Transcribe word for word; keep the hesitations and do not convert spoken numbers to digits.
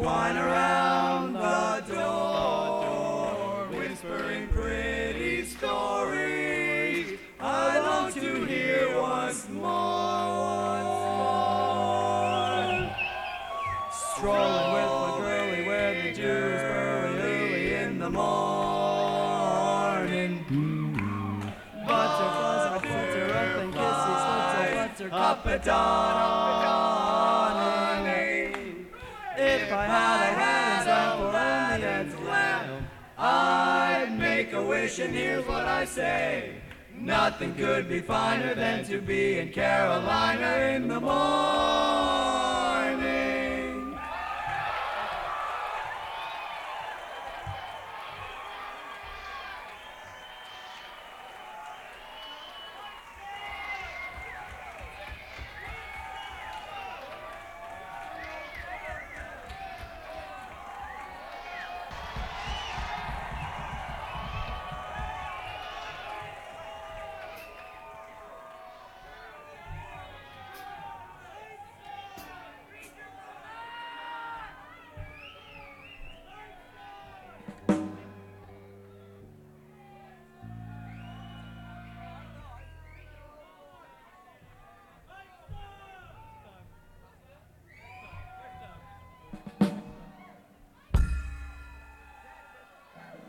twine around the door, whispering pretty stories I long to hear once more. Strolling with my girlie where the dew is early, early in the morning. Butterflies, I flutter up and kisses, little buttercup at dawning. If I had a hand for only a lamb, I'd make a wish, and here's what I say. Nothing could be finer than to be in Carolina in the morning.